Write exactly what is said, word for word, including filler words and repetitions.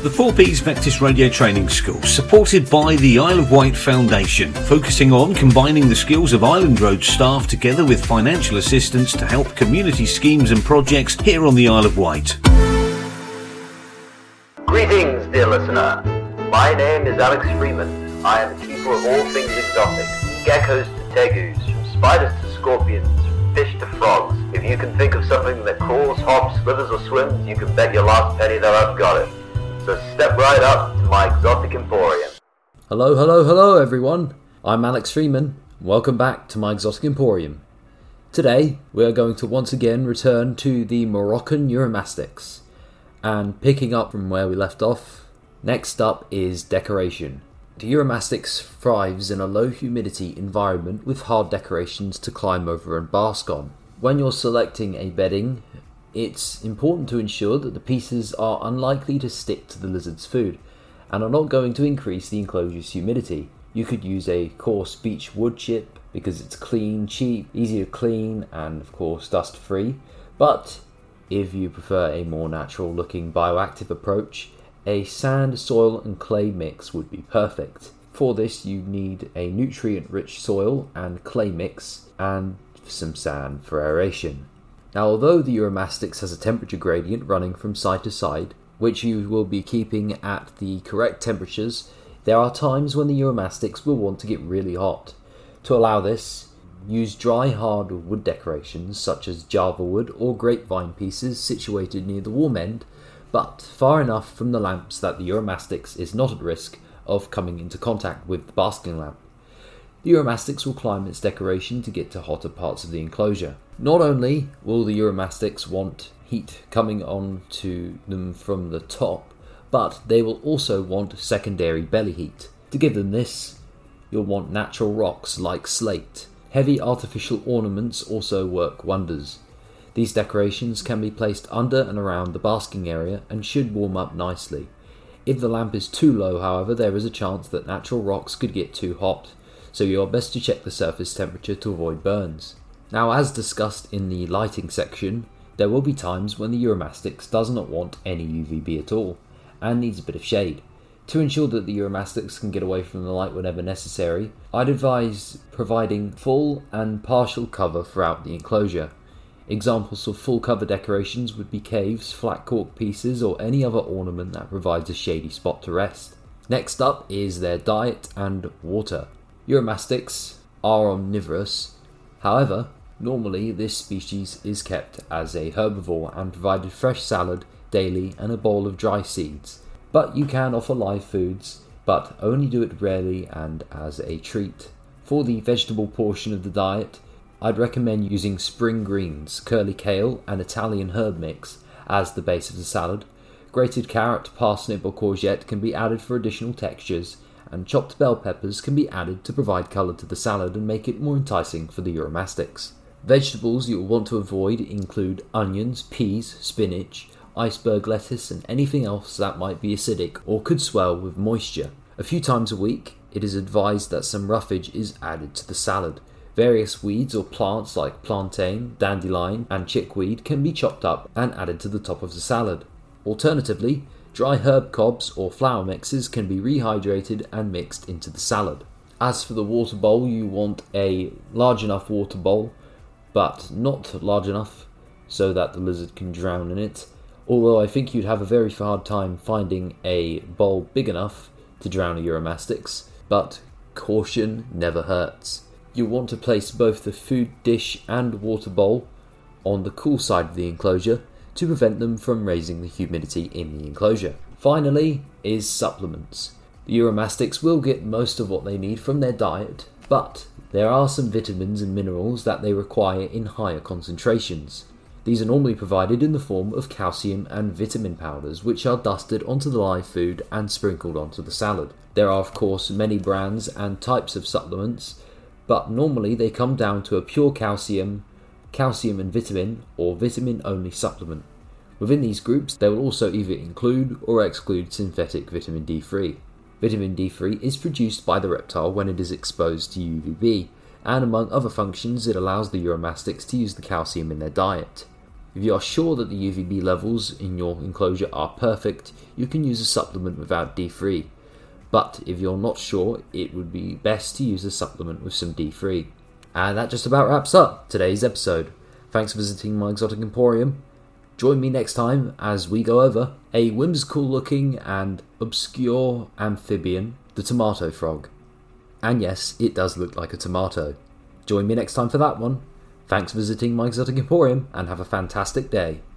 The four Ps Vectis Radio Training School, supported by the Isle of Wight Foundation, focusing on combining the skills of Island Road staff together with financial assistance to help community schemes and projects here on the Isle of Wight. Greetings, dear listener. My name is Alex Freeman. I am a keeper of all things exotic, from geckos to tegus, from spiders to scorpions, from fish to frogs. If you can think of something that crawls, hops, slithers or swims, you can bet your last penny that I've got it. So step right up to my exotic emporium. Hello, hello, hello everyone. I'm Alex Freeman. Welcome back to my exotic emporium. Today we are going to once again return to the Moroccan Uromastyx. And picking up from where we left off, next up is decoration. The Uromastyx thrives in a low humidity environment with hard decorations to climb over and bask on. When you're selecting a bedding, it's important to ensure that the pieces are unlikely to stick to the lizard's food and are not going to increase the enclosure's humidity. You could use a coarse beech wood chip because it's clean, cheap, easy to clean and of course dust free. But if you prefer a more natural looking bioactive approach, a sand, soil and clay mix would be perfect. For this you need a nutrient rich soil and clay mix and some sand for aeration. Now, although the Uromastyx has a temperature gradient running from side to side, which you will be keeping at the correct temperatures, there are times when the Uromastyx will want to get really hot. To allow this, use dry hard wood decorations such as Java wood or grapevine pieces situated near the warm end, but far enough from the lamps that the Uromastyx is not at risk of coming into contact with the basking lamp. The Uromastyx will climb its decoration to get to hotter parts of the enclosure. Not only will the Uromastyx want heat coming on to them from the top, but they will also want secondary belly heat. To give them this, you'll want natural rocks like slate. Heavy artificial ornaments also work wonders. These decorations can be placed under and around the basking area and should warm up nicely. If the lamp is too low, however, there is a chance that natural rocks could get too hot, so you are best to check the surface temperature to avoid burns. Now, as discussed in the lighting section, there will be times when the Uromastyx does not want any U V B at all, and needs a bit of shade. To ensure that the Uromastyx can get away from the light whenever necessary, I'd advise providing full and partial cover throughout the enclosure. Examples of full cover decorations would be caves, flat cork pieces, or any other ornament that provides a shady spot to rest. Next up is their diet and water. Uromastyx are omnivorous. However, normally this species is kept as a herbivore and provided fresh salad daily and a bowl of dry seeds. But you can offer live foods, but only do it rarely and as a treat. For the vegetable portion of the diet, I'd recommend using spring greens, curly kale and Italian herb mix as the base of the salad. Grated carrot, parsnip or courgette can be added for additional textures, and chopped bell peppers can be added to provide colour to the salad and make it more enticing for the Uromastyx. Vegetables you will want to avoid include onions, peas, spinach, iceberg lettuce and anything else that might be acidic or could swell with moisture. A few times a week, it is advised that some roughage is added to the salad. Various weeds or plants like plantain, dandelion and chickweed can be chopped up and added to the top of the salad. Alternatively, dry herb cobs or flour mixes can be rehydrated and mixed into the salad. As for the water bowl, you want a large enough water bowl, but not large enough so that the lizard can drown in it, although I think you'd have a very hard time finding a bowl big enough to drown a Uromastyx, but caution never hurts. You'll want to place both the food dish and water bowl on the cool side of the enclosure to prevent them from raising the humidity in the enclosure. Finally is supplements. The Uromastyx will get most of what they need from their diet, but there are some vitamins and minerals that they require in higher concentrations. These are normally provided in the form of calcium and vitamin powders, which are dusted onto the live food and sprinkled onto the salad. There are of course many brands and types of supplements, but normally they come down to a pure calcium, calcium and vitamin, or vitamin-only supplement. Within these groups, they will also either include or exclude synthetic vitamin D three. Vitamin D three is produced by the reptile when it is exposed to U V B, and among other functions, it allows the Uromastyx to use the calcium in their diet. If you are sure that the U V B levels in your enclosure are perfect, you can use a supplement without D three. But if you're not sure, it would be best to use a supplement with some D three. And that just about wraps up today's episode. Thanks for visiting my Exotic Emporium. Join me next time as we go over a whimsical looking and obscure amphibian, the tomato frog. And yes, it does look like a tomato. Join me next time for that one. Thanks for visiting my Exotic Emporium and have a fantastic day.